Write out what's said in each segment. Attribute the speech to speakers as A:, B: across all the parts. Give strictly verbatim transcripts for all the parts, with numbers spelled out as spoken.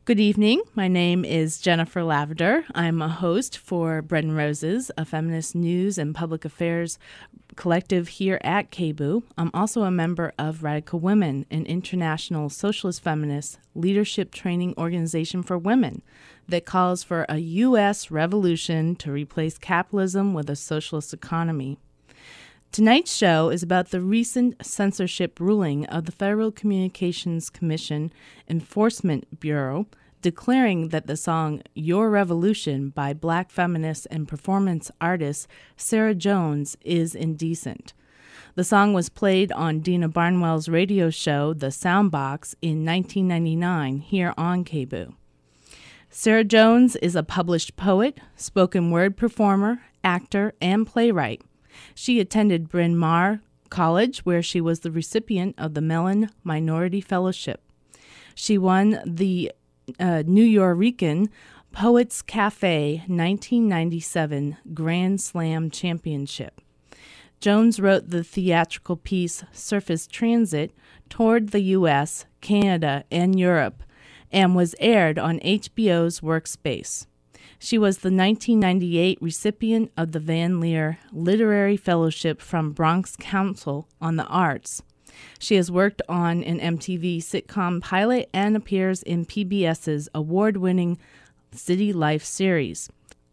A: Good evening. My name is Jennifer Lavender. I'm a host for Bread and Roses, a feminist news and public affairs collective here at K B U. I'm also a member of Radical Women, an international socialist feminist leadership training organization for women that calls for a U S revolution to replace capitalism with a socialist economy. Tonight's show is about the recent censorship ruling of the Federal Communications Commission Enforcement Bureau declaring that the song Your Revolution by Black feminist and performance artist Sarah Jones is indecent. The song was played on Dina Barnwell's radio show The Soundbox in nineteen ninety-nine here on K B U. Sarah Jones is a published poet, spoken word performer, actor, and playwright. She attended Bryn Mawr College, where she was the recipient of the Mellon Minority Fellowship. She won the uh, Nuyorican Poets Cafe nineteen ninety-seven Grand Slam Championship. Jones wrote the theatrical piece Surface Transit toured the U S, Canada, and Europe, and was aired on H B O's Workspace. She was the nineteen ninety-eight recipient of the Van Leer Literary Fellowship from Bronx Council on the Arts. She has worked on an M T V sitcom pilot and appears in PBS's award-winning City Life series.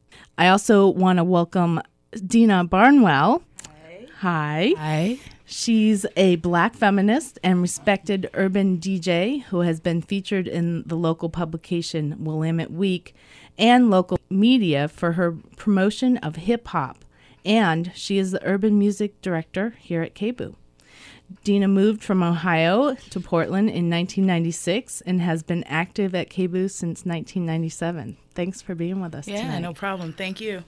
A: I also want to welcome Dina Barnwell.
B: Hi.
A: Hi.
B: Hi.
A: She's a Black feminist and respected urban D J who has been featured in the local publication Willamette Week and local media for her promotion of hip-hop, and she is the urban music director here at K B U. Dina moved from Ohio to Portland in nineteen ninety-six and has been active at K B U since nineteen ninety-seven. Thanks for being with us
B: yeah,
A: tonight.
B: No problem. Thank you.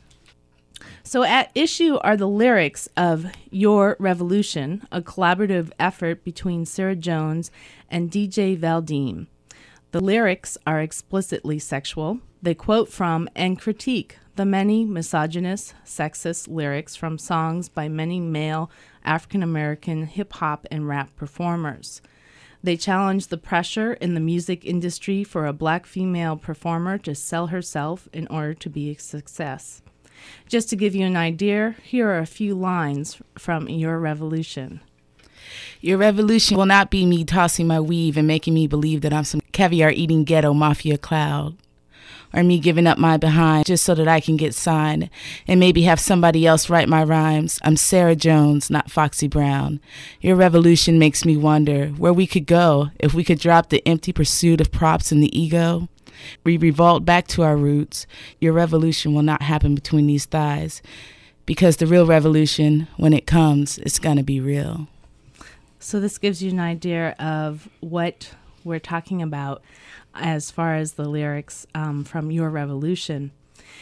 A: So at issue are the lyrics of Your Revolution, a collaborative effort between Sarah Jones and D J Valdeem. The lyrics are explicitly sexual. They quote from and critique the many misogynist, sexist lyrics from songs by many male African-American hip-hop and rap performers. They challenge the pressure in the music industry for a Black female performer to sell herself in order to be a success. Just to give you an idea, here are a few lines from Your Revolution.
B: Your revolution will not be me tossing my weave and making me believe that I'm some caviar-eating ghetto mafia cloud, or me giving up my behind just so that I can get signed and maybe have somebody else write my rhymes. I'm Sarah Jones, not Foxy Brown. Your revolution makes me wonder where we could go if we could drop the empty pursuit of props and the ego. We revolt back to our roots. Your revolution will not happen between these thighs, because the real revolution, when it comes, it's going to be real.
A: So this gives you an idea of what we're talking about as far as the lyrics um, from Your Revolution.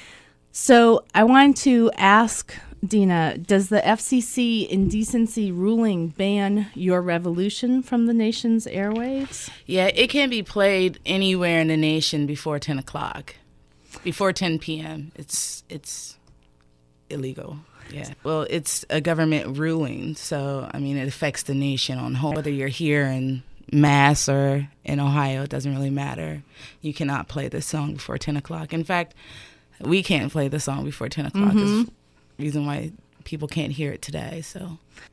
A: So I wanted to ask Dina, does the F C C indecency ruling ban Your Revolution from the nation's airwaves?
B: Yeah, it can be played anywhere in the nation before ten o'clock. Before ten p.m. It's it's illegal. Yeah. Well, it's a government ruling, so, I mean, it affects the nation on whole. Whether you're here in Mass or in Ohio, it doesn't really matter. You cannot play this song before ten o'clock. In fact, we can't play the song before ten o'clock.
A: Mm-hmm.
B: It's the reason why people can't hear it today, so...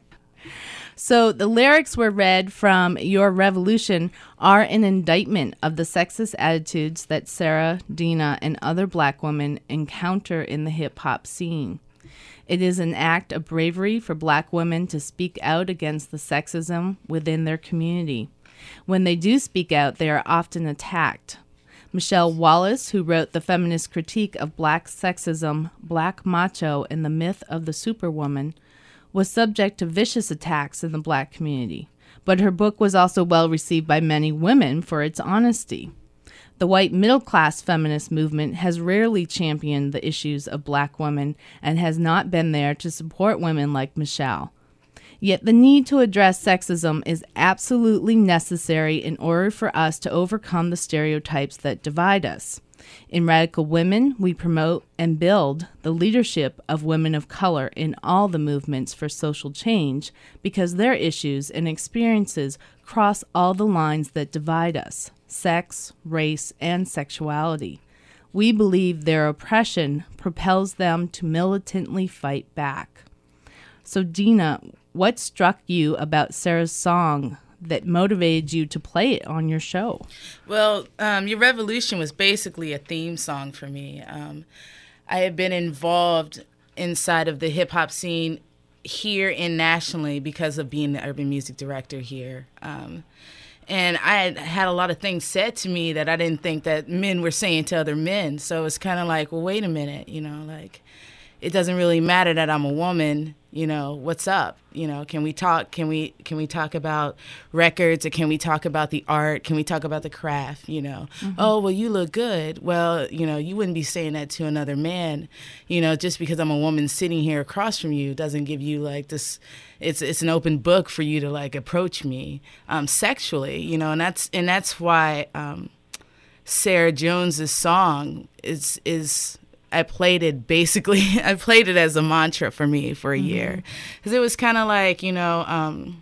A: So the lyrics were read from Your Revolution are an indictment of the sexist attitudes that Sarah, Dina, and other Black women encounter in the hip-hop scene. It is an act of bravery for Black women to speak out against the sexism within their community. When they do speak out, they are often attacked. Michelle Wallace, who wrote the feminist critique of Black sexism, Black Macho, and the Myth of the Superwoman, was subject to vicious attacks in the Black community, but her book was also well received by many women for its honesty. The white middle-class feminist movement has rarely championed the issues of Black women and has not been there to support women like Michelle. Yet the need to address sexism is absolutely necessary in order for us to overcome the stereotypes that divide us. In Radical Women, we promote and build the leadership of women of color in all the movements for social change because their issues and experiences cross all the lines that divide us. sex, race, and sexuality. We believe their oppression propels them to militantly fight back. So, Dina, what struck you about Sarah's song that motivated you to play it on your show?
B: Well, um, Your Revolution was basically a theme song for me. Um, I had been involved inside of the hip-hop scene here and nationally because of being the urban music director here. Um, and I had had a lot of things said to me that I didn't think that men were saying to other men. So it's kind of like, well, wait a minute, you know, like, it doesn't really matter that I'm a woman, you know, what's up? You know, can we talk, can we, can we talk about records, or can we talk about the art? Can we talk about the craft, you know? Mm-hmm. Oh, well, you look good. Well, you know, you wouldn't be saying that to another man, you know, just because I'm a woman sitting here across from you doesn't give you like this, it's it's an open book for you to like approach me um, sexually, you know, and that's, and that's why um, Sarah Jones's song is, is, I played it basically, I played it as a mantra for me for a mm-hmm. year. Because it was kind of like, you know, um,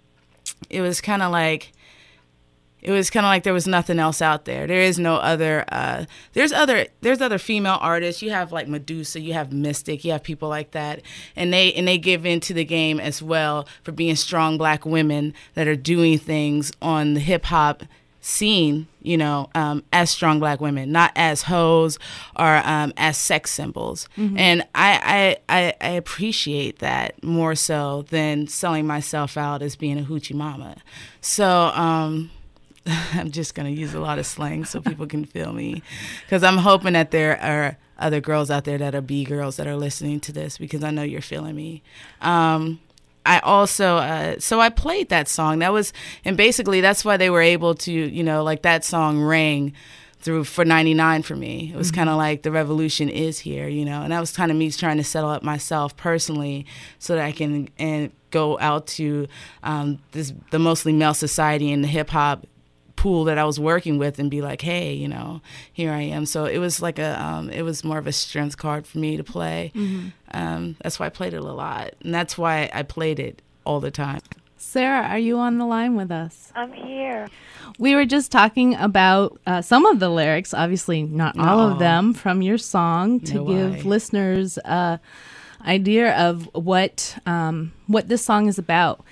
B: it was kind of like, it was kind of like there was nothing else out there. There is no other, uh, there's other, there's other female artists. You have like Medusa, you have Mystic, you have people like that. And they, and they give into the game as well for being strong black women that are doing things on the hip hop scene, you know, um, as strong black women, not as hoes or um, as sex symbols. Mm-hmm. And I, I, I, I appreciate that more so than selling myself out as being a hoochie mama. So um, I'm just going to use a lot of slang so people can feel me, because I'm hoping that there are other girls out there that are B girls that are listening to this, because I know you're feeling me. Um, I also, uh, so I played that song. That was, and basically that's why they were able to, you know, like that song rang through for ninety-nine for me. It was mm-hmm. kind of like the revolution is here, you know, and that was kind of me trying to settle up myself personally so that I can and go out to um, this the mostly male society in the hip hop pool that I was working with and be like, hey, you know, here I am. So it was like a, um, it was more of a strength card for me to play. Mm-hmm. Um, that's why I played it a lot. And that's why I played it all the time.
A: Sarah, are you on the line with us?
C: I'm here.
A: We were just talking about uh, some of the lyrics, obviously not all no. of them, from your song to
B: no
A: give
B: way.
A: listeners an idea of what um, what this song is about.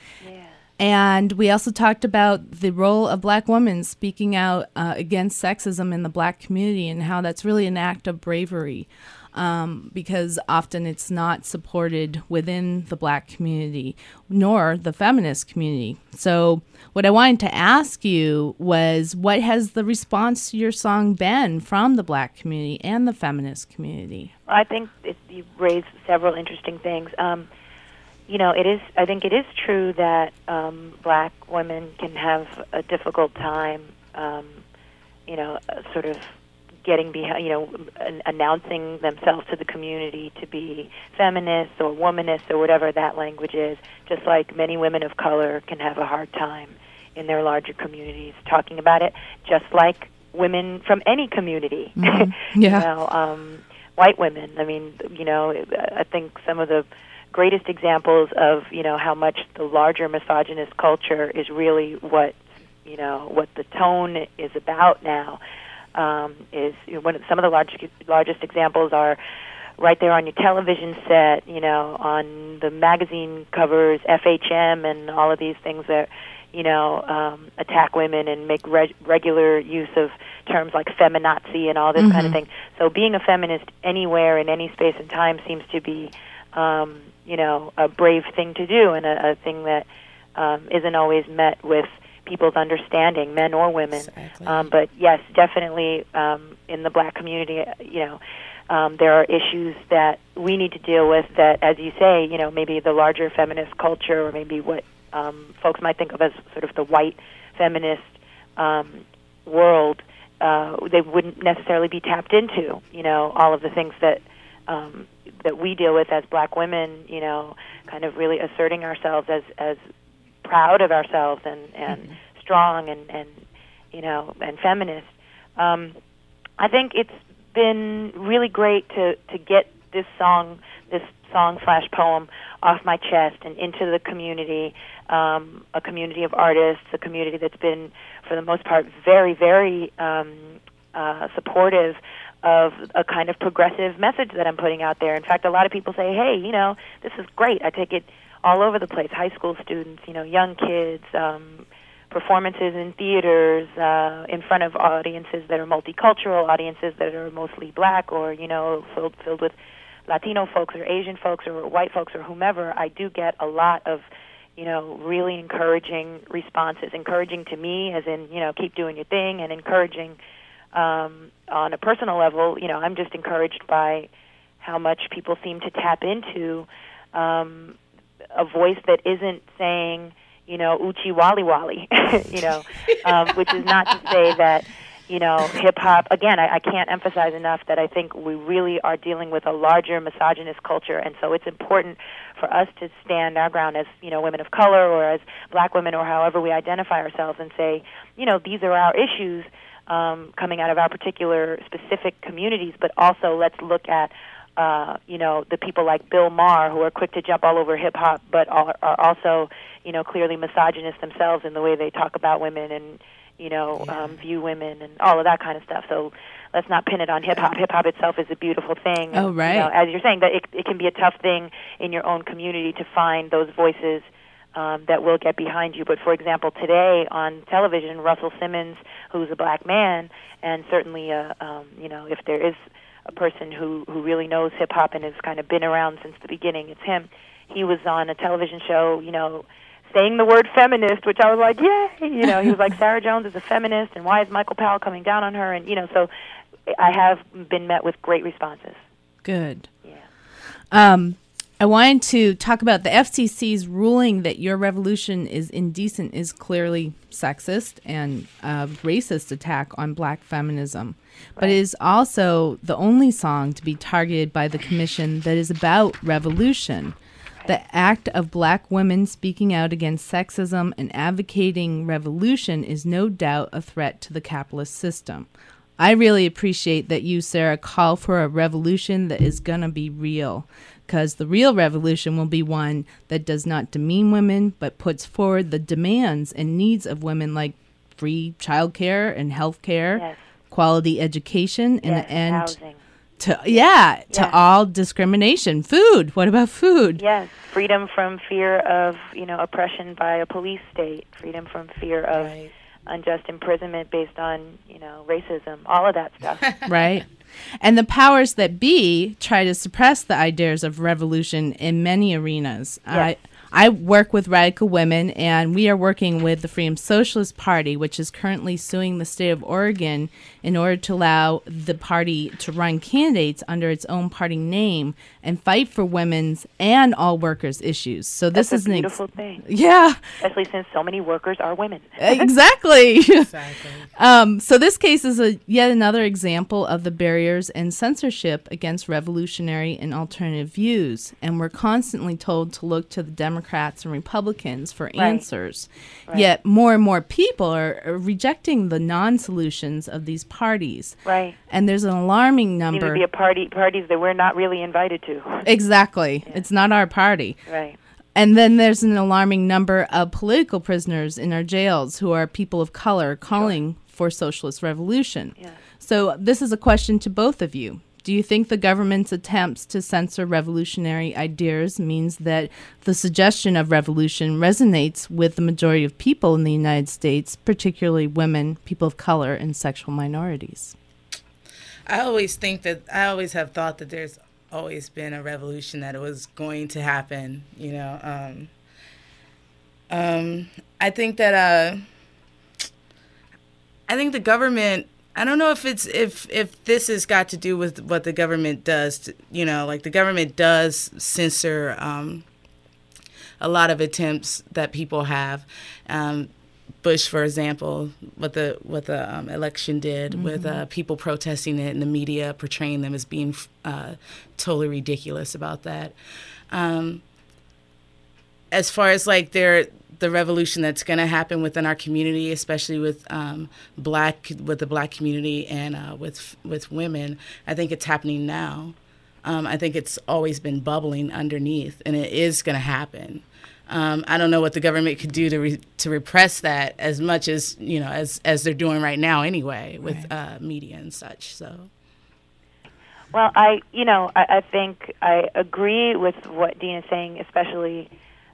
A: And we also talked about the role of black women speaking out uh, against sexism in the black community and how that's really an act of bravery, um, because often it's not supported within the black community nor the feminist community. So what I wanted to ask you was, what has the response to your song been from the black community and the feminist community?
C: I think it, you raised several interesting things. Um, You know, it is. I think it is true that um, black women can have a difficult time, um, you know, uh, sort of getting behind, you know, an- announcing themselves to the community to be feminists or womanists or whatever that language is, just like many women of color can have a hard time in their larger communities talking about it, just like women from any community.
A: Mm-hmm. Yeah.
C: You know, um, white women. I mean, you know, I think some of the greatest examples of, you know, how much the larger misogynist culture is really what, you know, what the tone is about now, um, is, you know, one of, some of the largest largest examples are right there on your television set, you know, on the magazine covers, F H M and all of these things that, you know, um, attack women and make reg- regular use of terms like feminazi and all this mm-hmm. kind of thing. So being a feminist anywhere in any space and time seems to be Um, you know, a brave thing to do, and a, a thing that um, isn't always met with people's understanding, men or women.
B: Exactly.
C: Um, but yes, definitely um, in the black community, you know, um, there are issues that we need to deal with that, as you say, you know, maybe the larger feminist culture, or maybe what um, folks might think of as sort of the white feminist um, world, uh, they wouldn't necessarily be tapped into, you know, all of the things that Um, that we deal with as black women, you know, kind of really asserting ourselves as, as proud of ourselves and, and mm-hmm. strong and, and, you know, and feminist. Um, I think it's been really great to, to get this song this song slash poem off my chest and into the community, um, a community of artists, a community that's been, for the most part, very, very um, uh, supportive of a kind of progressive message that I'm putting out there. In fact, a lot of people say, hey, you know, this is great. I take it all over the place, high school students, you know, young kids, um, performances in theaters, uh, in front of audiences that are multicultural, audiences that are mostly black or, you know, filled, filled with Latino folks or Asian folks or white folks or whomever. I do get a lot of, you know, really encouraging responses, encouraging to me as in, you know, keep doing your thing, and encouraging um, on a personal level. You know, I'm just encouraged by how much people seem to tap into um, a voice that isn't saying, you know, uchi wali wali, you know, um, which is not to say that, you know, hip-hop, again, I, I can't emphasize enough that I think we really are dealing with a larger misogynist culture, and so it's important for us to stand our ground as, you know, women of color or as black women or however we identify ourselves and say, you know, these are our issues um, coming out of our particular specific communities, but also let's look at Uh, you know, the people like Bill Maher, who are quick to jump all over hip-hop, but are, are also, you know, clearly misogynist themselves in the way they talk about women and, you know, yeah. um, view women and all of that kind of stuff. So let's not pin it on hip-hop. Hip-hop itself is a beautiful thing.
A: Oh, right.
C: You know, as you're saying, that it, it can be a tough thing in your own community to find those voices um, that will get behind you. But, for example, today on television, Russell Simmons, who's a black man, and certainly, uh, um, you know, if there is a person who, who really knows hip-hop and has kind of been around since the beginning, it's him. He was on a television show, you know, saying the word feminist, which I was like, yay! You know, he was like, Sarah Jones is a feminist, and why is Michael Powell coming down on her? And, you know, so I have been met with great responses.
A: Good.
C: Yeah.
A: Um, I wanted to talk about the F C C's ruling that Your Revolution is Indecent is clearly sexist and a racist attack on black feminism. Right. But it is also the only song to be targeted by the commission that is about revolution. Right. The act of black women speaking out against sexism and advocating revolution is no doubt a threat to the capitalist system. I really appreciate that you, Sarah, call for a revolution that is going to be real, because the real revolution will be one that does not demean women, but puts forward the demands and needs of women, like free childcare and health care, yes. quality education, and
C: yes,
A: an end
C: housing.
A: to yeah to
C: yes.
A: all discrimination. Food. What about food?
C: Yes, freedom from fear of you know oppression by a police state, freedom from fear of right. unjust imprisonment based on you know racism, all of that stuff.
A: Right. And the powers that be try to suppress the ideas of revolution in many arenas.
C: Yes.
A: I I work with Radical Women, and we are working with the Freedom Socialist Party, which is currently suing the state of Oregon in order to allow the party to run candidates under its own party name and fight for women's and all workers' issues. So this
C: That's
A: is
C: a
A: an
C: beautiful
A: ex-
C: thing.
A: Yeah.
C: Especially since so many workers are women.
A: Exactly.
B: Exactly.
A: Um, so this case is a yet another example of the barriers and censorship against revolutionary and alternative views. And we're constantly told to look to the Democrats and Republicans for
C: Right.
A: answers.
C: Right.
A: Yet more and more people are, are rejecting the non-solutions of these parties.
C: Right.
A: And there's an alarming
C: Seem
A: number.
C: to be a party parties that we're not really invited to.
A: Exactly.
C: Yeah.
A: It's not our party.
C: Right.
A: And then there's an alarming number of political prisoners in our jails who are people of color calling sure. for socialist revolution.
C: Yeah.
A: So this is a question to both of you. Do you think the government's attempts to censor revolutionary ideas means that the suggestion of revolution resonates with the majority of people in the United States, particularly women, people of color, and sexual minorities?
B: I always think that, I always have thought that there's always been a revolution, that it was going to happen, you know. Um, um, I think that, uh, I think the government, I don't know if it's if if this has got to do with what the government does. To, you know, like the government does censor um, a lot of attempts that people have. Um, Bush, for example, what the what the um, election did mm-hmm. with uh, people protesting it and the media portraying them as being uh, totally ridiculous about that. Um, as far as like their the revolution that's going to happen within our community, especially with um, black with the black community and uh, with with women, I think it's happening now. Um, I think it's always been bubbling underneath, and it is going to happen. Um, I don't know what the government could do to re- to repress that as much as, you know, as, as they're doing right now anyway with right. uh, media and such. So,
C: well, I you know I, I think I agree with what Dean is saying, especially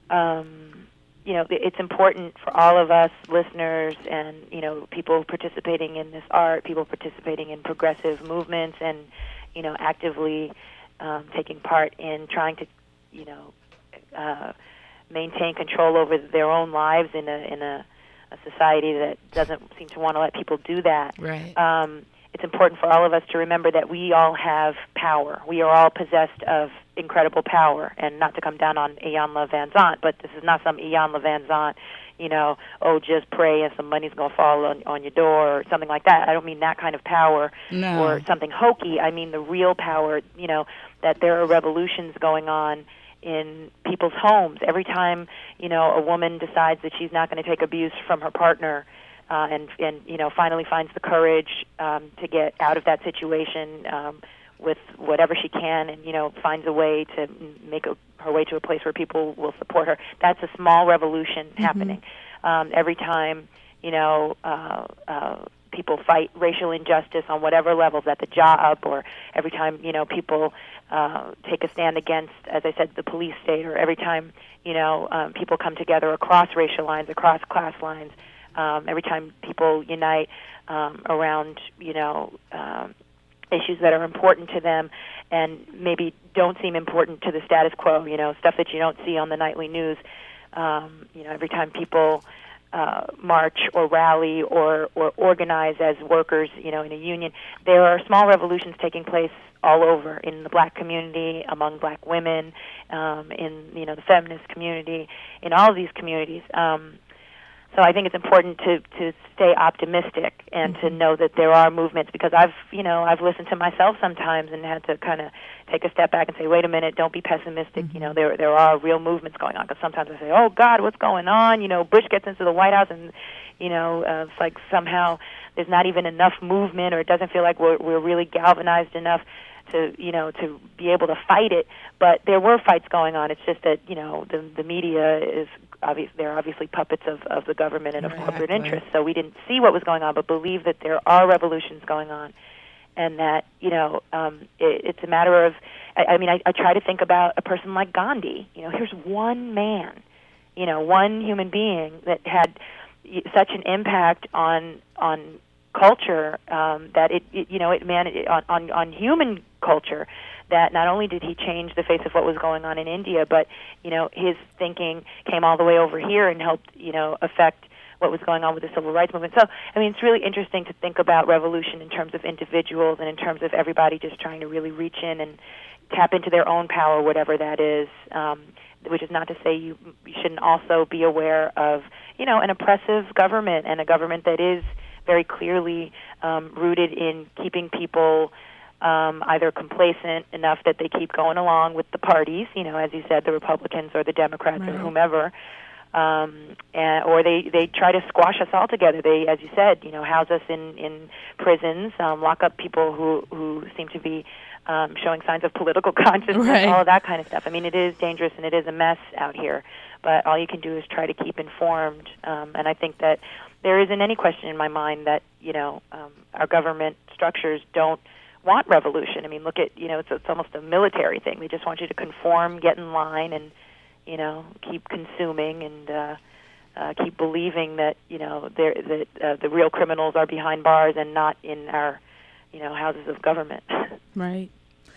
C: um, you know it's important for all of us listeners and you know people participating in this art, people participating in progressive movements, and you know actively um, taking part in trying to you know. Uh, maintain control over their own lives in a in a, a society that doesn't seem to want to let people do that.
B: Right.
C: Um, it's important for all of us to remember that we all have power. We are all possessed of incredible power, and not to come down on Iyanla Vanzant, but this is not some Iyanla Vanzant, you know, oh, just pray and some money's going to fall on, on your door or something like that. I don't mean that kind of power
B: no.
C: or something hokey. I mean the real power, you know, that there are revolutions going on in people's homes. Every time, you know, a woman decides that she's not going to take abuse from her partner uh, and, and, you know, finally finds the courage um, to get out of that situation um, with whatever she can and, you know, finds a way to make a, her way to a place where people will support her. That's a small revolution mm-hmm. happening. Um, every time, you know, uh, uh, people fight racial injustice on whatever levels at the job, or every time, you know, people uh, take a stand against, as I said, the police state, or every time, you know, um, people come together across racial lines, across class lines, um, every time people unite um, around, you know, um, issues that are important to them and maybe don't seem important to the status quo, you know, stuff that you don't see on the nightly news. Um, you know, every time people Uh, march or rally or, or organize as workers, you know, in a union. There are small revolutions taking place all over in the black community, among black women, um, in, you know, the feminist community, in all of these communities. Um, so I think it's important to, to stay optimistic and mm-hmm. to know that there are movements, because I've, you know, I've listened to myself sometimes and had to kind of take a step back and say, wait a minute, don't be pessimistic. Mm-hmm. You know, there there are real movements going on, because sometimes I say, oh, God, what's going on? You know, Bush gets into the White House and, you know, uh, it's like somehow there's not even enough movement, or it doesn't feel like we're, we're really galvanized enough to, you know, to be able to fight it. But there were fights going on. It's just that, you know, the the media is obvious. They're obviously puppets of, of the government and of
B: exactly.
C: corporate interests. So we didn't see what was going on, but believe that there are revolutions going on, and that, you know, um, it, it's a matter of. I, I mean, I, I try to think about a person like Gandhi. You know, here's one man, you know, one human being that had such an impact on on culture um, that it, it, you know, it man it, on, on on human culture, that not only did he change the face of what was going on in India, but, you know, his thinking came all the way over here and helped, you know, affect what was going on with the civil rights movement. So, I mean, it's really interesting to think about revolution in terms of individuals and in terms of everybody just trying to really reach in and tap into their own power, whatever that is, um, which is not to say you, you shouldn't also be aware of, you know, an oppressive government, and a government that is very clearly um, rooted in keeping people Um, either complacent enough that they keep going along with the parties, you know, as you said, the Republicans or the Democrats right. or whomever, um, and, or they, they try to squash us all together. They, as you said, you know, house us in, in prisons, um, lock up people who, who seem to be um, showing signs of political consciousness,
A: right.
C: all of that kind of stuff. I mean, it is dangerous and it is a mess out here, but all you can do is try to keep informed, um, and I think that there isn't any question in my mind that, you know, um, our government structures don't want revolution. I mean, look at, you know, it's, it's almost a military thing. They just want you to conform, get in line, and, you know, keep consuming and uh, uh, keep believing that, you know, they're, that uh, the real criminals are behind bars and not in our, you know, houses of government.
A: Right.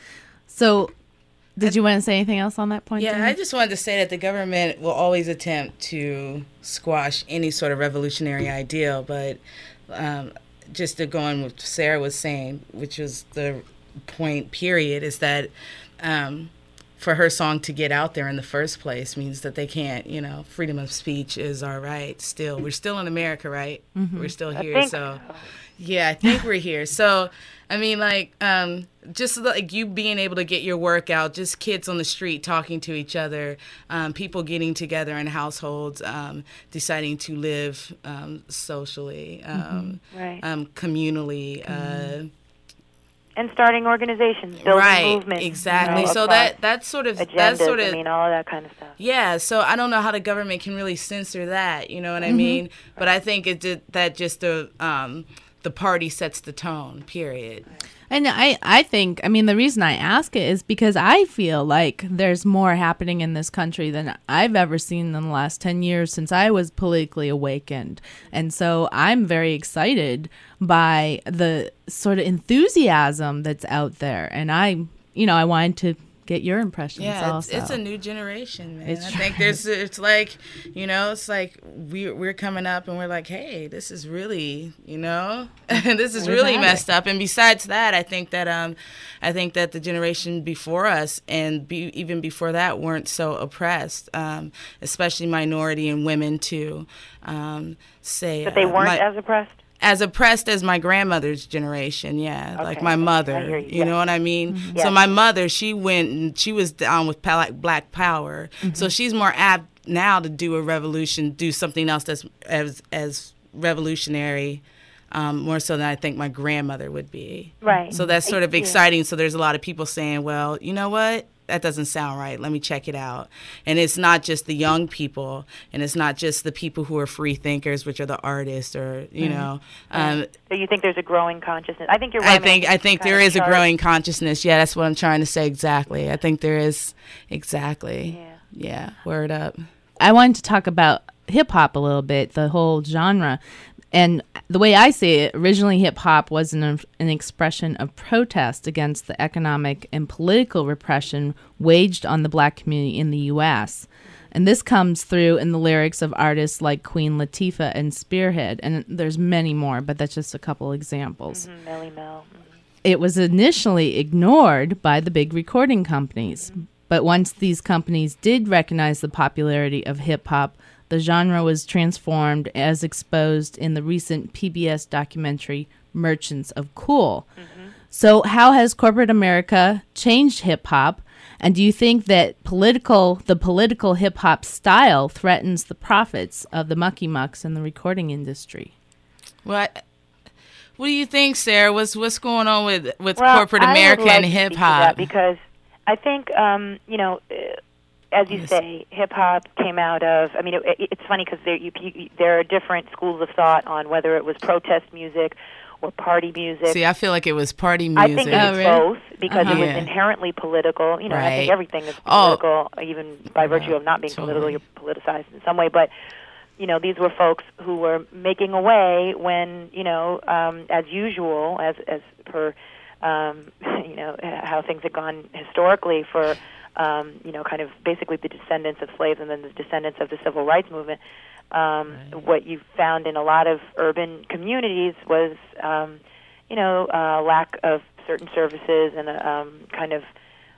A: So, did you want to say anything else on that point?
B: Yeah,
A: Dan?
B: I just wanted to say that the government will always attempt to squash any sort of revolutionary ideal, but um, just to go on what Sarah was saying, which was the point, period, is that um, for her song to get out there in the first place means that they can't, you know, freedom of speech is our right still. We're still in America, right? Mm-hmm. We're still here.
C: I think
B: so,
C: so.
B: Yeah, I think we're here. So, I mean, like, um, just like you being able to get your work out, just kids on the street talking to each other, um, people getting together in households, um, deciding to live um, socially, um,
C: mm-hmm. right.
B: um, communally, mm-hmm. uh,
C: And starting organizations, building
B: right,
C: movements.
B: Exactly.
C: You know,
B: so that that's sort of
C: agendas,
B: that's sort of
C: I mean, all of that kind of stuff.
B: Yeah, so I don't know how the government can really censor that, you know what I
A: Mm-hmm.
B: mean? But I think it did, that just the um, the party sets the tone, period.
A: And I, I think, I mean, the reason I ask it is because I feel like there's more happening in this country than I've ever seen in the last ten years since I was politically awakened. And so I'm very excited by the sort of enthusiasm that's out there. And I, you know, I wanted to get your impressions
B: yeah, it's,
A: also.
B: it's a new generation, man.
A: It's
B: I think there's, it's like, you know, it's like we, we're coming up and we're like, hey, this is really, you know, this is
A: We've
B: really
A: had
B: messed
A: it.
B: up. And besides that, I think that, um, I think that the generation before us and be, even before that weren't so oppressed, um, especially minority and women too. Um, say,
C: But they
B: uh,
C: weren't
B: my,
C: as oppressed?
B: As oppressed as my grandmother's generation, yeah,
C: Okay.
B: like my
C: I
B: mother,
C: hear
B: you,
C: you, yeah.
B: know what I mean?
C: Mm-hmm.
B: So
C: Yeah.
B: my mother, she went and she was down with pal- Black Power,
C: Mm-hmm.
B: so she's more apt now to do a revolution, do something else that's as as revolutionary, um, more so than I think my grandmother would be.
C: Right.
B: So that's sort of
C: Yeah.
B: exciting. So there's a lot of people saying, well, you know what? That doesn't sound right. Let me check it out. And it's not just the young people, and it's not just the people who are free thinkers, which are the artists, or you know. Um,
C: So you think there's a growing consciousness? I think you're
B: I
C: right.
B: think I think there is a
C: chart.
B: growing consciousness. Yeah, that's what I'm trying to say. Exactly. I think there is. Exactly.
C: Yeah.
B: Yeah. Word up.
A: I wanted to talk about hip hop a little bit, the whole genre. And the way I see it, originally hip hop was an, an expression of protest against the economic and political repression waged on the black community in the U S. And this comes through in the lyrics of artists like Queen Latifah and Spearhead. And there's many more, but that's just a couple examples.
C: Mm-hmm. Melly Mel. Mm-hmm.
A: It was initially ignored by the big recording companies. But once these companies did recognize the popularity of hip hop, the genre was transformed as exposed in the recent P B S documentary Merchants of Cool. Mm-hmm. So how has corporate America changed hip hop? And do you think that political, the political hip hop style threatens the profits of the mucky mucks in the recording industry?
B: What What do you think, Sarah? What's what's going on with with
C: Well,
B: corporate
C: I would
B: America
C: like
B: and
C: to
B: hip
C: speak to that
B: hop?
C: because I think um, you know. Uh, As you say, hip hop came out of. I mean, it, it, it's funny because there you, you, there are different schools of thought on whether it was protest music or party music.
B: See, I feel like it was party music.
C: I think it was
A: Oh, really?
C: both because
B: Uh-huh.
C: it was
B: Yeah.
C: inherently political. You know, I
B: Right.
C: think everything is
B: Oh.
C: political, even by virtue of not being
B: Totally.
C: political, you're politicized in some way. But you know, these were folks who were making a way when you know, um, as usual, as as per um, you know how things had gone historically for. Um, you know, kind of basically the descendants of slaves and then the descendants of the civil rights movement. Um,
B: Right.
C: What you found in a lot of urban communities was, um, you know, uh, lack of certain services and a um, kind of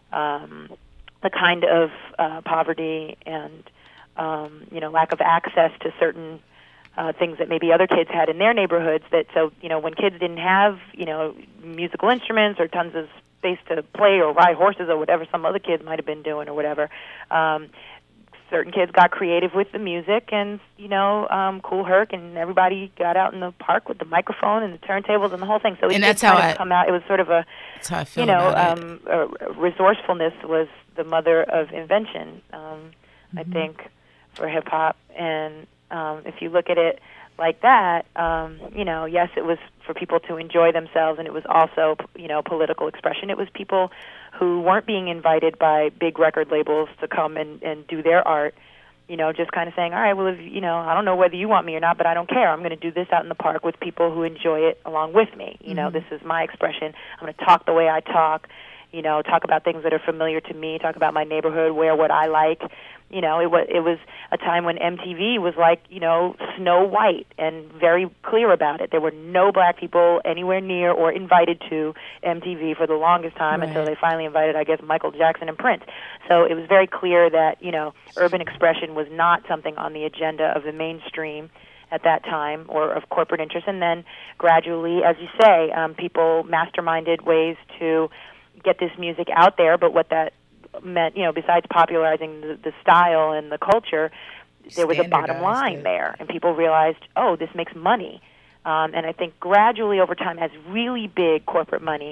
C: um, the kind of uh, poverty and, um, you know, lack of access to certain uh, things that maybe other kids had in their neighborhoods. That so, you know, when kids didn't have, you know, musical instruments or tons of space to play or ride horses or whatever some other kids might have been doing or whatever. Um, certain kids got creative with the music and, you know, um, Kool Herc and everybody got out in the park with the microphone and the turntables and the whole thing. So it
B: And
C: did
B: that's
C: kind
B: how
C: of
B: I-
C: come out. It was sort of a,
B: That's how I feel
C: you know,
B: about it.
C: um, uh, resourcefulness was the mother of invention, um, I think, for hip hop. And um, if you look at it like that, um, you know, yes, it was for people to enjoy themselves, and it was also, you know, political expression. It was people who weren't being invited by big record labels to come and, and do their art, you know, just kind of saying, all right, well, if, you know, I don't know whether you want me or not, but I don't care. I'm going to do this out in the park with people who enjoy it along with me. You know, this is my expression. I'm going to talk the way I talk, you know, talk about things that are familiar to me, talk about my neighborhood, wear what I like. You know, it was it was a time when M T V was like, you know, Snow White and very clear about it. There were no black people anywhere near or invited to M T V for the longest time
B: Right.
C: until they finally invited, I guess, Michael Jackson and Prince. So it was very clear that, you know, urban expression was not something on the agenda of the mainstream at that time or of corporate interest. And then gradually, as you say, um, people masterminded ways to get this music out there, but what that meant, you know, besides popularizing the, the style and the culture, there was a bottom
B: Standardized
C: line
B: it.
C: there, and people realized, oh, this makes money. Um, and I think gradually over time, as really big corporate money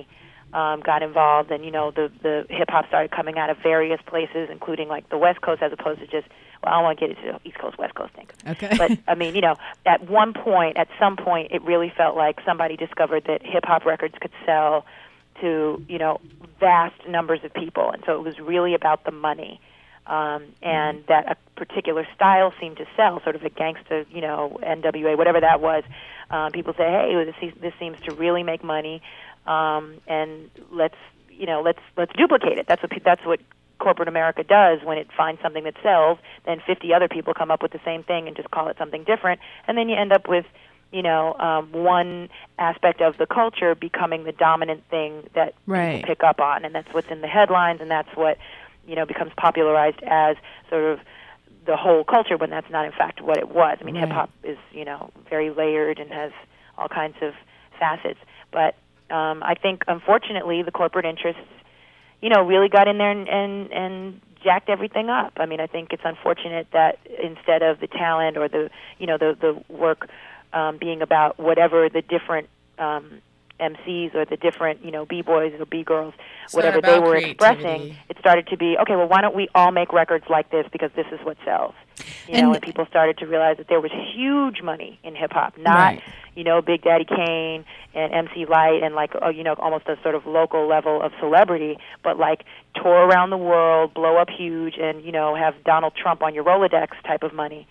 C: um, got involved, and you know the the hip hop started coming out of various places, including like the West Coast, as opposed to just, well, I don't want to get into the East Coast West Coast thing.
A: Okay.
C: But I mean, you know, at one point, at some point, it really felt like somebody discovered that hip hop records could sell to, you know, vast numbers of people, and so it was really about the money. Um, and that a particular style seemed to sell, sort of a gangsta, you know, N W A, whatever that was. Um, people say, hey, this, this seems to really make money, um, and let's, you know, let's let's duplicate it. That's what that's what corporate America does when it finds something that sells. Then fifty other people come up with the same thing and just call it something different, and then you end up with, you know, um, one aspect of the culture becoming the dominant thing that
A: right.
C: people pick up on, and that's what's in the headlines, and that's what, you know, becomes popularized as sort of the whole culture, when that's not in fact what it was. I mean,
A: right.
C: hip hop is, you know, very layered and has all kinds of facets. But um, I think, unfortunately, the corporate interests, you know, really got in there and, and and jacked everything up. I mean, I think it's unfortunate that instead of the talent or the, you know, the the work um, being about whatever the different um, M Cs or the different, you know, B-boys or B-girls,
B: it's
C: whatever they were expressing, it started to be, okay, well, why don't we all make records like this because this is what sells? You
A: and
C: know, and people started to realize that there was huge money in hip-hop, not,
A: right.
C: you know, Big Daddy Kane and M C Lyte and, like, oh, you know, almost a sort of local level of celebrity, but, like, tour around the world, blow up huge, and, you know, have Donald Trump on your Rolodex type of money.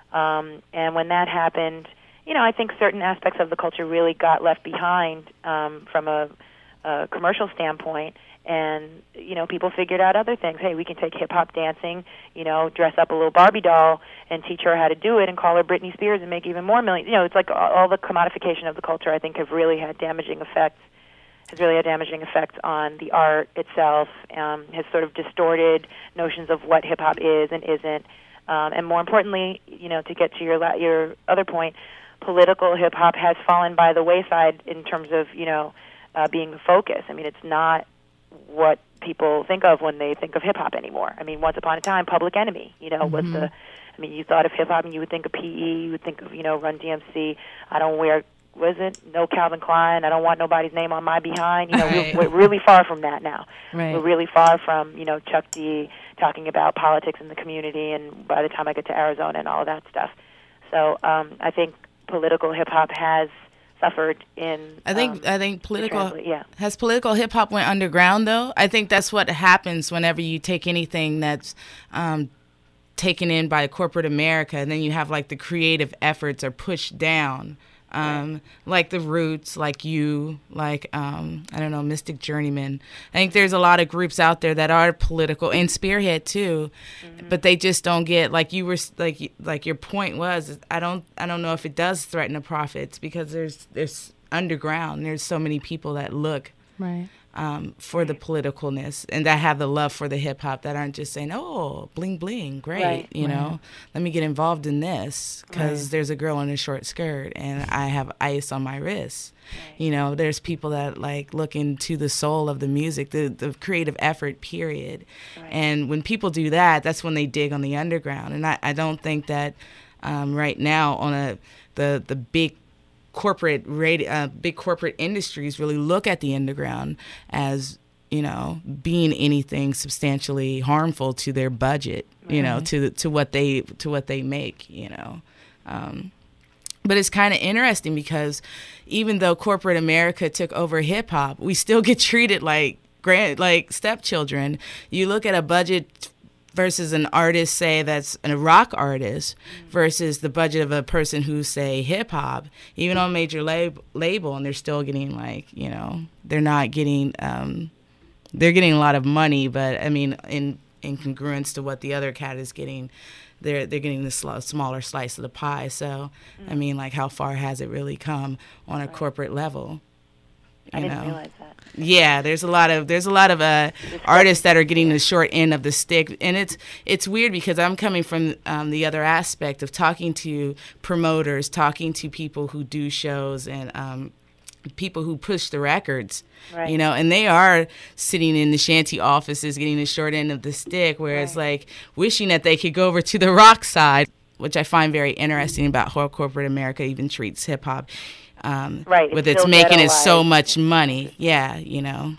C: Um, and when that happened, you know, I think certain aspects of the culture really got left behind um, from a, a commercial standpoint, and, you know, people figured out other things. Hey, we can take hip-hop dancing, you know, dress up a little Barbie doll and teach her how to do it and call her Britney Spears and make even more millions. You know, it's like all, all the commodification of the culture, I think, have really had damaging effects, has really had damaging effects on the art itself, um, has sort of distorted notions of what hip-hop is and isn't. Um, and more importantly, you know, to get to your la- your other point, political hip-hop has fallen by the wayside in terms of, you know, uh, being the focus. I mean, it's not what people think of when they think of hip-hop anymore. I mean, once upon a time, Public Enemy, you know, mm-hmm. was the, I mean, you thought of hip-hop and you would think of P E, you would think of, you know, Run D M C, I don't wear, was it, no Calvin Klein, I don't want nobody's name on my behind. You know, right. we're, we're really far from that now.
A: Right.
C: We're really far from, you know, Chuck D talking about politics in the community, and by the time I get to Arizona and all of that stuff. So um, I think political hip-hop has suffered in
B: I think
C: um,
B: I think political
C: yeah.
B: has political hip hop went underground though. I think that's what happens whenever you take anything that's um, taken in by corporate America, and then you have like the creative efforts are pushed down. Um, right. Like the Roots, like you, like, um, I don't know, Mystic Journeyman. I think there's a lot of groups out there that are political, and Spearhead too, mm-hmm. but they just don't get, like you were, like, like your point was, I don't, I don't know if it does threaten the profits, because there's, there's underground, there's so many people that look
A: right.
B: um, for the politicalness and that have the love for the hip hop, that aren't just saying, oh, bling bling, great,
C: right.
B: you
A: right.
B: know, let me get involved in this because
A: right.
B: there's a girl in a short skirt and I have ice on my wrist. Right. You know, there's people that like look into the soul of the music, the, the creative effort, period. Right. And when people do that, that's when they dig on the underground. And I, I don't think that um, right now on a the the big corporate radio, uh, big corporate industries really look at the underground as, you know, being anything substantially harmful to their budget, you right. know, to to what they to what they make, you know. Um, but it's kind of interesting because even though corporate America took over hip hop, we still get treated like grand like stepchildren. You look at a budget versus an artist, say, that's a rock artist versus the budget of a person who, say, hip-hop, even on a major lab- label, and they're still getting, like, you know, they're not getting, um, they're getting a lot of money, but, I mean, in, in congruence to what the other cat is getting, they're they're getting the sl- smaller slice of the pie. So, mm. I mean, like, how far has it really come on a right. corporate level? You
C: I didn't
B: know?
C: realize that.
B: Yeah, there's a lot of there's a lot of uh, artists that are getting the short end of the stick, and it's it's weird because I'm coming from um, the other aspect of talking to promoters, talking to people who do shows, and um, people who push the records, right. you know, and they are sitting in the shanty offices getting the short end of the stick, whereas right. like wishing that they could go over to the rock side, which I find very interesting about how corporate America even treats hip hop. Um,
C: right,
B: with it's making it so much money, yeah, you know.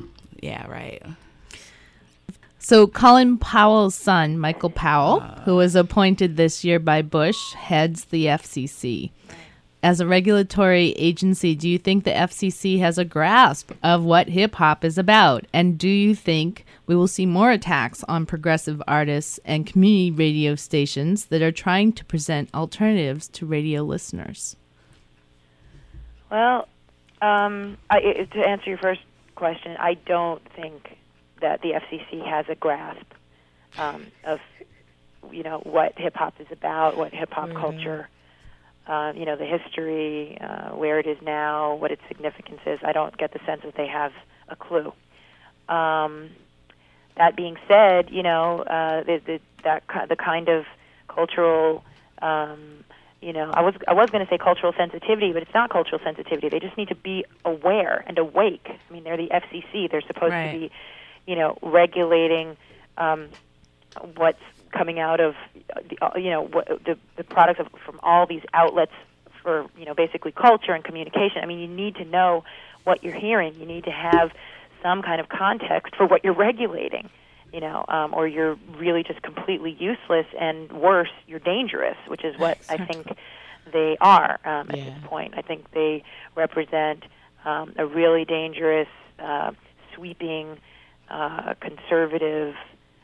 B: Yeah, right.
A: So Colin Powell's son, Michael Powell, uh, who was appointed this year by Bush, heads the F C C. As a regulatory agency, do you think the F C C has a grasp of what hip-hop is about? And do you think we will see more attacks on progressive artists and community radio stations that are trying to present alternatives to radio listeners?
C: Well, um, I, to answer your first question, I don't think that the F C C has a grasp um, of, you know, what hip-hop is about, what hip-hop mm-hmm. culture Uh, you know, the history, uh, where it is now, what its significance is. I don't get the sense that they have a clue. Um, that being said, you know, uh, the, the, that the kind of cultural, um, you know, I was I was going to say cultural sensitivity, but it's not cultural sensitivity. They just need to be aware and awake. I mean, they're the F C C. They're supposed right. to be, you know, regulating um, what's coming out of the, you know, what, the, the products of, from all these outlets for, you know, basically culture and communication. I mean, you need to know what you're hearing. You need to have some kind of context for what you're regulating, you know, um, or you're really just completely useless, and worse, you're dangerous, which is what I think they are um, at yeah. this point. I think they represent um, a really dangerous, uh, sweeping, uh, conservative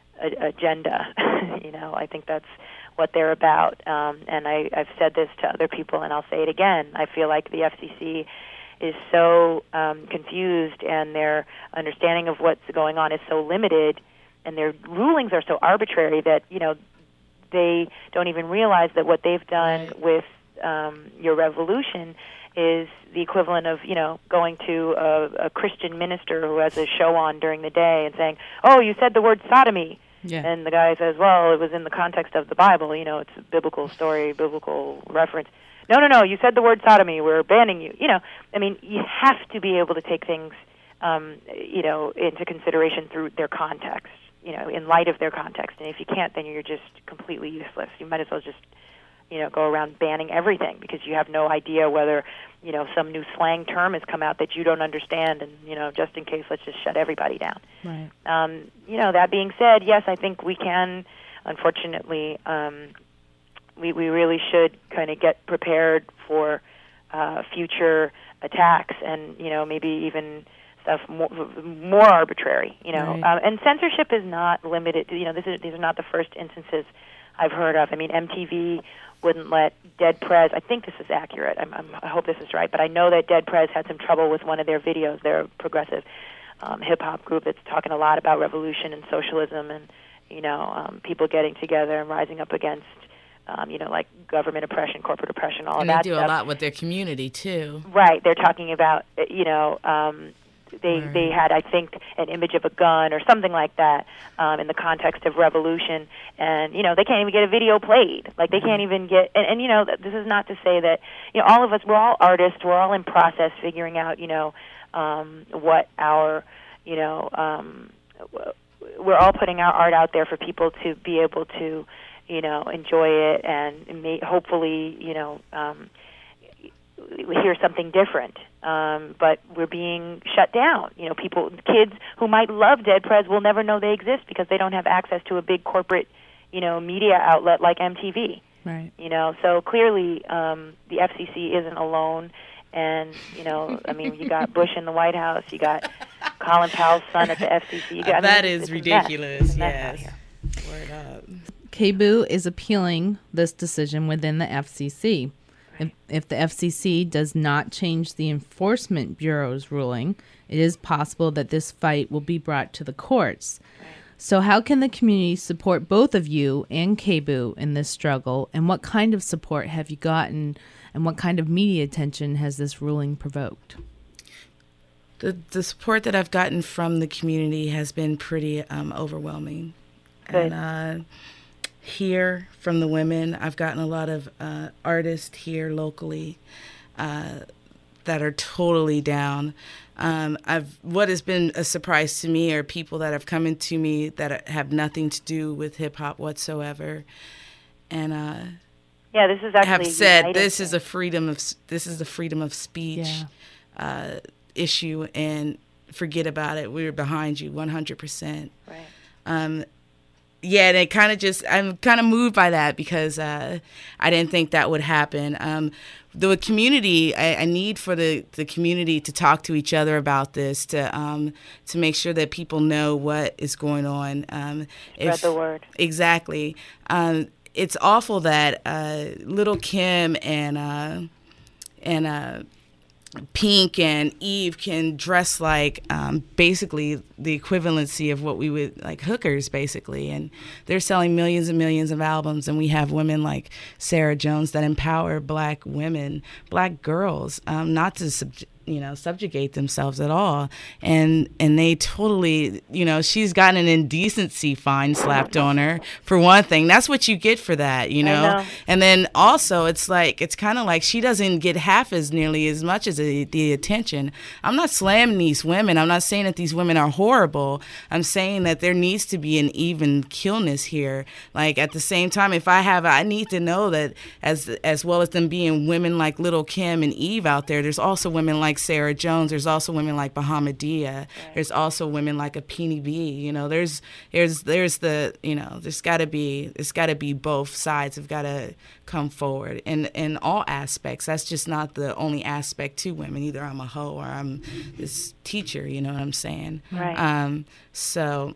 C: agenda. You know, I think that's what they're about. Um, and I, I've said this to other people, and I'll say it again. I feel like the F C C is so um, confused, and their understanding of what's going on is so limited, and their rulings are so arbitrary that, you know, they don't even realize that what they've done right. with um, your revolution is the equivalent of, you know, going to a, a Christian minister who has a show on during the day and saying, "Oh, you said the word sodomy." Yeah. And the guy says, "Well, it was in the context of the Bible. You know, it's a biblical story, biblical reference." No, no, no, you said the word sodomy. We're banning you. You know, I mean, you have to be able to take things, um, you know, into consideration through their context, you know, in light of their context. And if you can't, then you're just completely useless. You might as well just, you know, go around banning everything, because you have no idea whether, you know, some new slang term has come out that you don't understand, and, you know, just in case, let's just shut everybody down.
A: Right.
C: Um, you know, that being said, yes, I think we can, unfortunately, um, we, we really should kind of get prepared for uh, future attacks, and, you know, maybe even stuff more, more arbitrary, you know. Right. Um, and censorship is not limited, you know, this is, these are not the first instances I've heard of. I mean, M T V wouldn't let Dead Prez, I think this is accurate, I'm, I'm, I hope this is right, but I know that Dead Prez had some trouble with one of their videos. They're a progressive um, hip-hop group that's talking a lot about revolution and socialism, and, you know, um, people getting together and rising up against, um, you know, like government oppression, corporate oppression, all
B: and
C: of that
B: they do
C: stuff.
B: a lot with their community, too.
C: Right, they're talking about, you know, um, They
B: right.
C: they had, I think, an image of a gun or something like that um, in the context of revolution, and, you know, they can't even get a video played. Like, they mm-hmm. can't even get, and, and, you know, this is not to say that, you know, all of us, we're all artists, we're all in process figuring out, you know, um, what our, you know, um, we're all putting our art out there for people to be able to, you know, enjoy it, and may, hopefully, you know, um, hear something different. Um, but we're being shut down. You know, people, kids who might love Dead Prez will never know they exist because they don't have access to a big corporate, you know, media outlet like M T V.
A: Right.
C: You know, so clearly um, the F C C isn't alone. And, you know, I mean, you got Bush in the White House, you got Colin Powell's son at the F C C. You got,
B: that
C: I mean,
B: is ridiculous, yes.
C: Word
B: up.
A: K B U is appealing this decision within the F C C. If, if the F C C does not change the Enforcement Bureau's ruling, it is possible that this fight will be brought to the courts.
C: Right.
A: So how can the community support both of you and K B U in this struggle, and what kind of support have you gotten, and what kind of media attention has this ruling provoked?
B: The, the support that I've gotten from the community has been pretty um, overwhelming.
C: Good.
B: And, uh, here from the women, I've gotten a lot of uh, artists here locally uh, that are totally down. Um, I've what has been a surprise to me are people that have come into me that have nothing to do with hip hop whatsoever, and uh,
C: yeah, this is actually
B: have said this
C: thing.
B: is a freedom of this is the freedom of speech
A: yeah.
B: uh, issue, and forget about it. We're behind you one hundred percent.
C: Right.
B: Um, yeah, and it kind of just, I'm kind of moved by that because uh, I didn't think that would happen. Um, the community, I, I need for the, the community to talk to each other about this, to um, to make sure that people know what is going on. Um,
C: Spread
B: if,
C: the word.
B: Exactly. Um, it's awful that uh, Little Kim and uh, and uh, Pink and Eve can dress like um, basically the equivalency of what we would like hookers, basically, and they're selling millions and millions of albums, and we have women like Sarah Jones that empower black women, black girls, um, not to sub- you know subjugate themselves at all, and and they totally, you know, she's gotten an indecency fine slapped on her for one thing. That's what you get for that, you know.
C: I know.
B: And then also it's like it's kind of like she doesn't get half as nearly as much as the, the attention. I'm not slamming these women. I'm not saying that these women are horrible. I'm saying that there needs to be an even killness here. Like at the same time, if I have, I need to know that as as well as them being women like Little Kim and Eve out there, there's also women like Sarah Jones. There's also women like Bahamadia. Right. There's also women like a Peony B. You know, there's there's there's the you know there's got to be it's got to be both sides have got to come forward in in all aspects. That's just not the only aspect to women. Either I'm a hoe or I'm this teacher. You know what I'm saying?
C: Right.
B: Um, so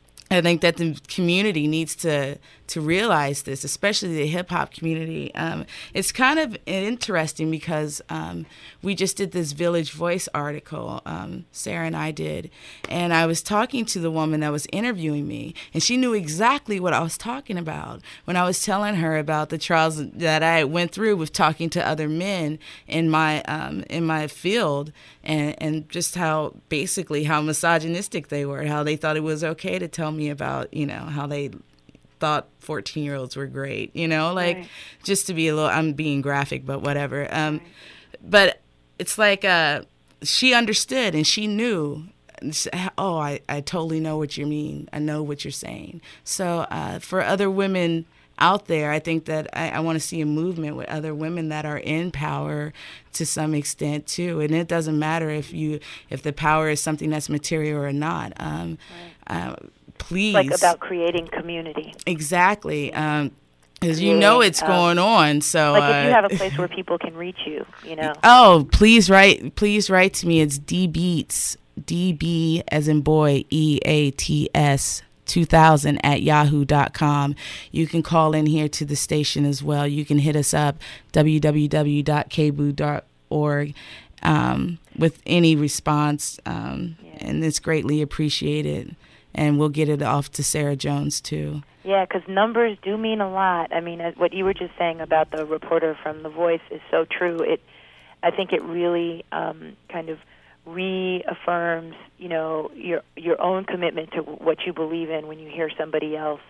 B: I think that the community needs to to realize this, especially the hip hop community. Um, it's kind of interesting because um, we just did this Village Voice article, um, Sarah and I did, and I was talking to the woman that was interviewing me, and she knew exactly what I was talking about when I was telling her about the trials that I went through with talking to other men in my um, in my field, and and just how basically how misogynistic they were, how they thought it was okay to tell me about, you know, how they thought fourteen year olds were great, you know, like right. just to be a little, I'm being graphic, but whatever. Um, right. But it's like uh, she understood and she knew, oh, I, I totally know what you mean. I know what you're saying. So uh, for other women out there, I think that I, I want to see a movement with other women that are in power to some extent too. And it doesn't matter if you if the power is something that's material or not. Um, right. uh, please.
C: Like about creating community.
B: Exactly. Um, Because you know it's um, going on, so
C: like if
B: uh,
C: you have a place where people can reach you, you know.
B: Oh, please write, please write to me. It's D Beats, D B as in boy, E A T S two thousand at yahoo dot com. You can call in here to the station as well. You can hit us up w w w dot k b u dot org um, with any response, um, yeah. and it's greatly appreciated. And we'll get it off to Sarah Jones too.
C: Yeah, because numbers do mean a lot. I mean, what you were just saying about the reporter from The Voice is so true. It, I think it really um, kind of reaffirms, you know, your your own commitment to what you believe in when you hear somebody else,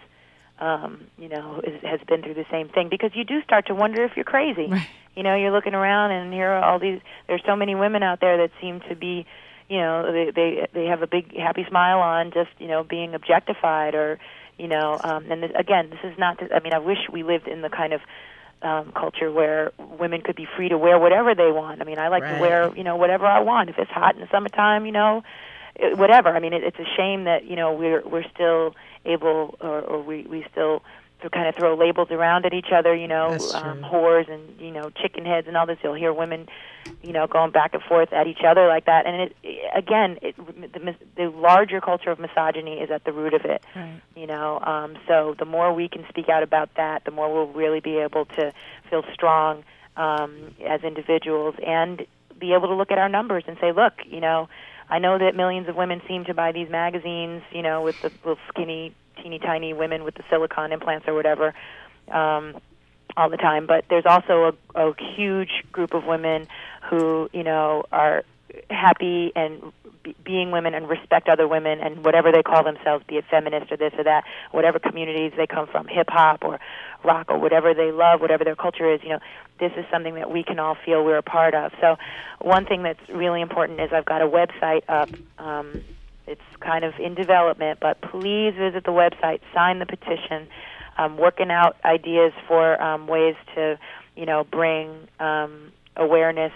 C: um, you know, is, has been through the same thing. Because you do start to wonder if you're crazy. Right. You know, you're looking around and here are all these. There's so many women out there that seem to be. You know, they, they they have a big happy smile on just, you know, being objectified or, you know, um, and this, again, this is not, I mean, I wish we lived in the kind of um, culture where women could be free to wear whatever they want. I mean, I like right. to wear, you know, whatever I want. If it's hot in the summertime, you know, it, whatever. I mean, it, it's a shame that, you know, we're we're still able or, or we, we still to kind of throw labels around at each other, you know, um, whores and, you know, chicken heads and all this. You'll hear women, you know, going back and forth at each other like that. And, it, again, it, the, the larger culture of misogyny is at the root of it, right. you know. Um, so the more we can speak out about that, the more we'll really be able to feel strong um, as individuals and be able to look at our numbers and say, look, you know, I know that millions of women seem to buy these magazines, you know, with the little skinny, teeny tiny women with the silicone implants or whatever um, all the time. But there's also a, a huge group of women who, you know, are happy and be, being women and respect other women and whatever they call themselves, be it feminist or this or that, whatever communities they come from, hip-hop or rock or whatever they love, whatever their culture is, you know, this is something that we can all feel we're a part of. So one thing that's really important is I've got a website up. Um, it's kind of in development, but please visit the website, sign the petition. I'm working out ideas for um, ways to, you know, bring um, awareness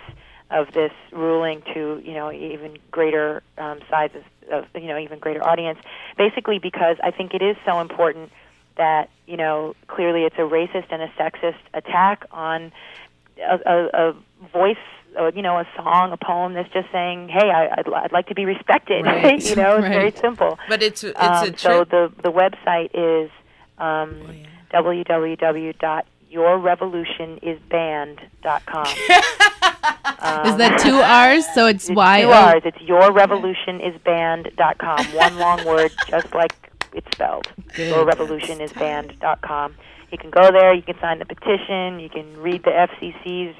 C: of this ruling to, you know, even greater um, sizes of, you know, even greater audience. Basically, because I think it is so important that, you know, clearly it's a racist and a sexist attack on a, a, a voice, or, you know, a song, a poem that's just saying, "Hey, I, I'd, I'd like to be respected."
A: Right.
C: You know, it's
A: right.
C: very simple.
B: But it's it's
C: um,
B: a trip.
C: so the the website is um,
B: oh, yeah.
C: w w w dot your revolution is banned dot com. um,
A: Is that two R's? So it's,
C: it's
A: Y
C: two
A: O.
C: R's. It's your revolution is banned dot com. One long word, just like it's spelled.
A: Good.
C: your revolution is banned dot com. You can go there. You can sign the petition. You can read the F C C's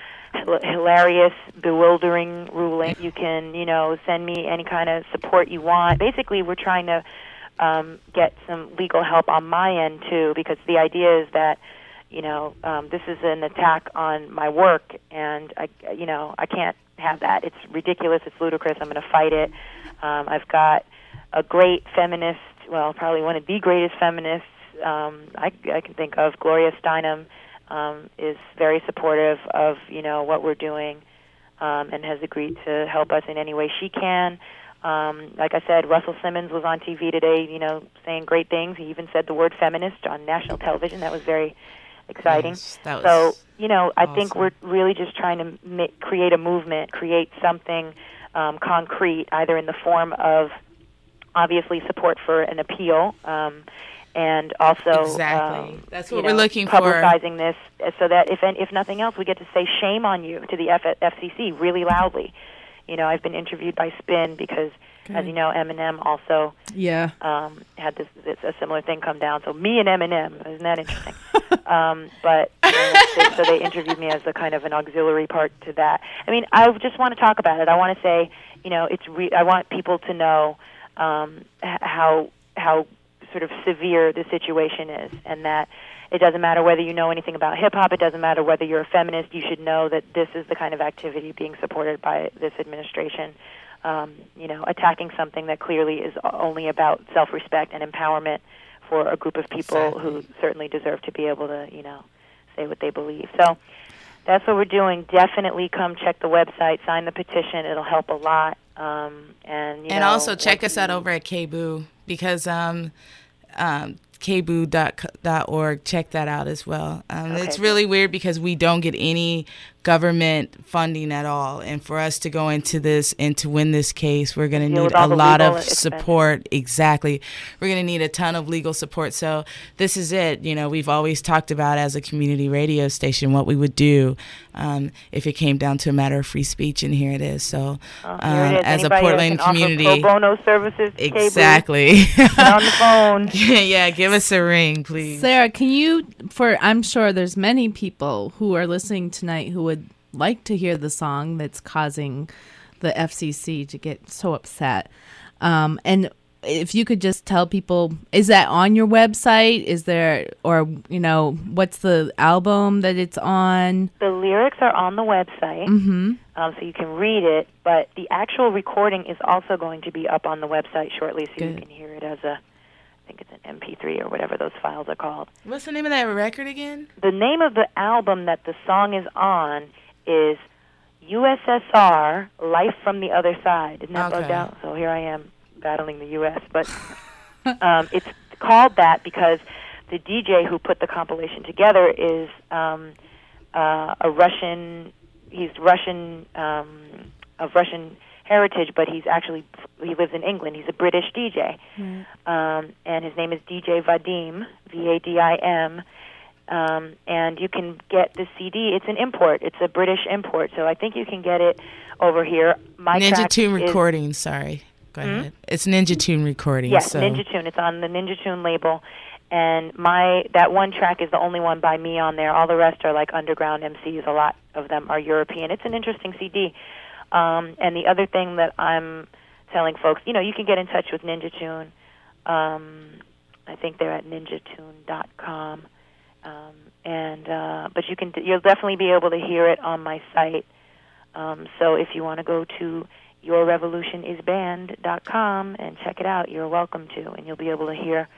C: hilarious, bewildering ruling. You can, you know, send me any kind of support you want. Basically, we're trying to um, get some legal help on my end too, because the idea is that, you know, um, this is an attack on my work, and I, you know, I can't have that. It's ridiculous. It's ludicrous. I'm going to fight it. Um, I've got a great feminist, well, probably one of the greatest feminists um, I, I can think of, Gloria Steinem. Um, is very supportive of, you know, what we're doing, um, and has agreed to help us in any way she can. Um, like I said, Russell Simmons was on T V today, you know, saying great things. He even said the word feminist on national television. That was very exciting.
B: Yes, that was
C: so, you know, I
B: awesome.
C: think we're really just trying to ma- create a movement, create something um, concrete, either in the form of, obviously, support for an appeal, um, and also
B: exactly.
C: um,
B: That's
C: you
B: what
C: know,
B: we're looking
C: publicizing
B: for.
C: this, so that if if nothing else, we get to say shame on you to the F- FCC really loudly. You know, I've been interviewed by Spin because,
A: Good.
C: as you know, Eminem also
A: Yeah.
C: um, had this, this a similar thing come down. So me and Eminem, isn't that interesting? um, but you know, they, so they interviewed me as a kind of an auxiliary part to that. I mean, I just want to talk about it. I want to say, you know, it's re- I want people to know um, h- how how sort of severe the situation is, and that it doesn't matter whether you know anything about hip-hop, it doesn't matter whether you're a feminist, you should know that this is the kind of activity being supported by this administration, um, you know, attacking something that clearly is only about self-respect and empowerment for a group of people
B: exactly.
C: who certainly deserve to be able to, you know, say what they believe. So that's what we're doing. Definitely come check the website, sign the petition. It'll help a lot. Um, and you
B: and
C: know,
B: also check us
C: you,
B: out over at K B O O, because um, um, K B O O dot org, check that out as well. Um,
C: Okay.
B: It's really weird because we don't get any government funding at all, and for us to go into this and to win this case, we're going to
C: Deal
B: need
C: with all
B: a
C: the
B: lot
C: legal
B: of
C: expenses.
B: support. Exactly. We're going to need a ton of legal support. So this is it. You know, we've always talked about, as a community radio station, what we would do um, if it came down to a matter of free speech, and here it is. So
C: Oh,
B: um,
C: here it is.
B: as
C: Anybody
B: a Portland
C: that can
B: community,
C: offer pro bono services, K B O O,
B: exactly.
C: get on the phone.
B: Yeah, give us a ring, please.
A: Sarah, can you, for I'm sure there's many people who are listening tonight who would like to hear the song that's causing the F C C to get so upset. Um, and if you could just tell people, is that on your website? Is there, or, you know, what's the album that it's on?
C: The lyrics are on the website,
A: Mm-hmm.
C: um, so you can read it, but the actual recording is also going to be up on the website shortly, so
A: Good.
C: you can hear it as a, I think it's an M P three or whatever those files are called.
B: What's the name of that record again?
C: The name of the album that the song is on is U S S R, Life from the Other Side. Isn't that bugged
B: Okay.
C: out? So here I am battling the U S But um, it's called that because the D J who put the compilation together is um, uh, a Russian, he's Russian, um, of Russian heritage, but he's actually, he lives in England. He's a British D J.
A: Right.
C: Um, and his name is D J Vadim, V A D I M. Um, and you can get the C D. It's an import. It's a British import, so I think you can get it over here. My
B: Ninja
C: track
B: Tune
C: is,
B: Recording, sorry. Go
C: Hmm?
B: ahead. It's Ninja Tune Recording.
C: Yes,
B: so.
C: Ninja Tune. It's on the Ninja Tune label, and my that one track is the only one by me on there. All the rest are like underground M Cs. A lot of them are European. It's an interesting C D. Um, and the other thing that I'm telling folks, you know, you can get in touch with Ninja Tune. Um, I think they're at ninja tune dot com. Um, and uh, but you can you'll definitely be able to hear it on my site. Um, so if you want to go to your revolution is banned dot com and check it out, you're welcome to, and you'll be able to hear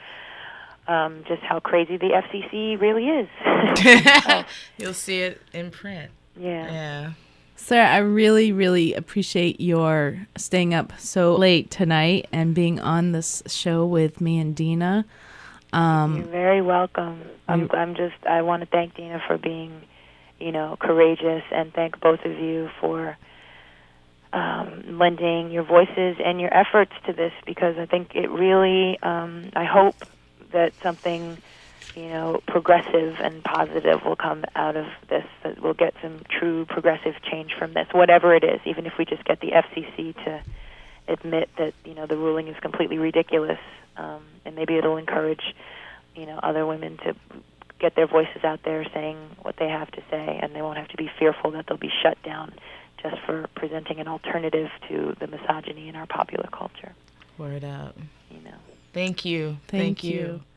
C: um, just how crazy the F C C really is. Oh,
B: You'll see it in print.
C: yeah.
B: Yeah.
A: Sir, I really, really appreciate your staying up so late tonight and being on this show with me and Dina. Um,
C: You're very welcome. I'm, I'm just, I want to thank Dina for being, you know, courageous, and thank both of you for um, lending your voices and your efforts to this, because I think it really, um, I hope that something, you know, progressive and positive will come out of this, that we'll get some true progressive change from this, whatever it is, even if we just get the F C C to admit that, you know, the ruling is completely ridiculous, um, and maybe it'll encourage, you know, other women to get their voices out there saying what they have to say, and they won't have to be fearful that they'll be shut down just for presenting an alternative to the misogyny in our popular culture.
B: Word up.
C: You know.
B: Thank you.
A: Thank, Thank you. you.